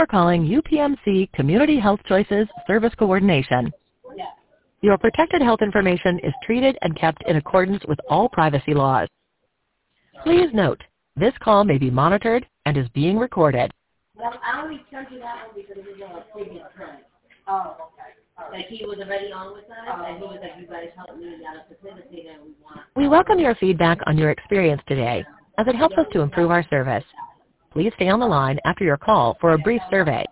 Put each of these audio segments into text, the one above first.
for calling UPMC Community Health Choices Service Coordination. Your protected health information is treated and kept in accordance with all privacy laws. Please note, this call may be monitored and is being recorded. Well, I only sent you that one because it was on a previous trend. Oh, okay. Like he was already on with us, and he was like, you guys help me, you gotta facilitate it, and we want. We welcome your feedback on your experience today, as it helps us to improve our service. Please stay on the line after your call for a brief survey.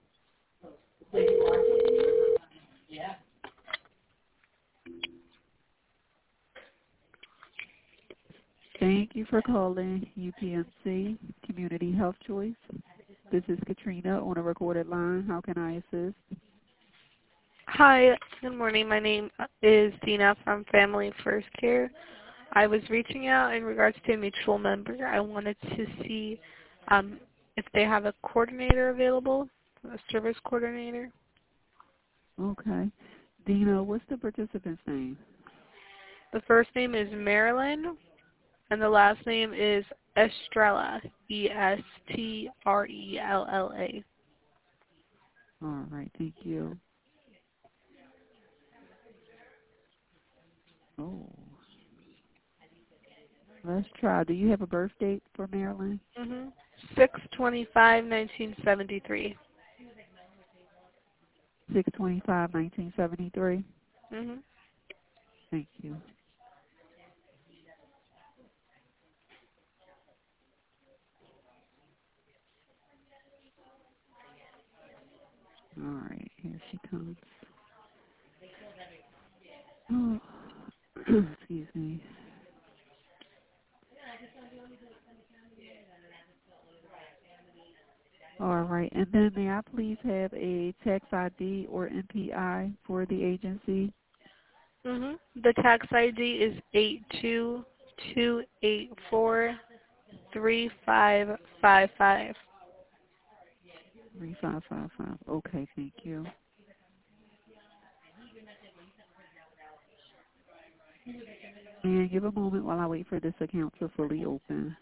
Thank you for calling UPMC Community Health Choice. This is Katrina on a recorded line. How can I assist? Hi, good morning. My name is Dina from Family First Care. I was reaching out in regards to a mutual member. I wanted to see if they have a coordinator available, a service coordinator. Okay. Dina, what's the participant's name? The first name is Marilyn, and the last name is Estrella, Estrella. All right, thank you. Oh. Let's try. Do you have a birth date for Marilyn? 6/25/1973. 6/25/1973? Thank you. All right, here she comes. Oh, excuse me. All right, and then may I please have a tax ID or MPI for the agency? The tax ID is 822843555. 3555. Okay, thank you. And give a moment while I wait for this account to fully open.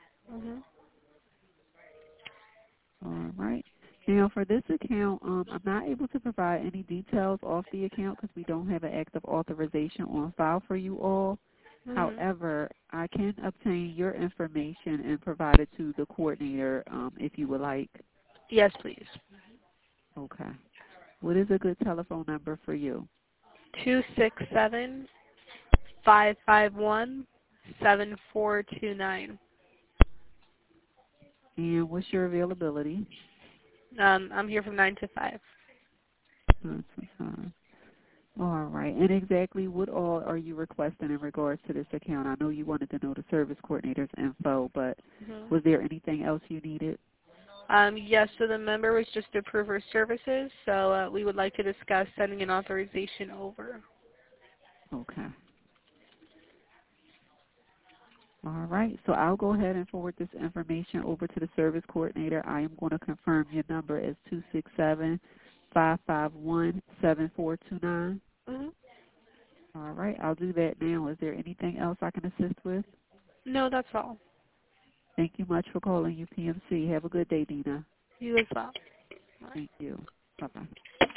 All right. Now, for this account, I'm not able to provide any details off the account because we don't have an active authorization on file for you all. However, I can obtain your information and provide it to the coordinator if you would like. Yes, please. Okay. What is a good telephone number for you? 267-551-7429. And what's your availability? I'm here from 9 to 5. 9 to 5. All right. And exactly what all are you requesting in regards to this account? I know you wanted to know the service coordinator's info, but was there anything else you needed? Yes, so the member was just to approve her services, so we would like to discuss sending an authorization over. Okay. All right. So I'll go ahead and forward this information over to the service coordinator. I am going to confirm your number as 267-551-7429. All right. I'll do that now. Is there anything else I can assist with? No, that's all. Thank you much for calling UPMC. Have a good day, Dina. You as well. Thank you. Bye-bye.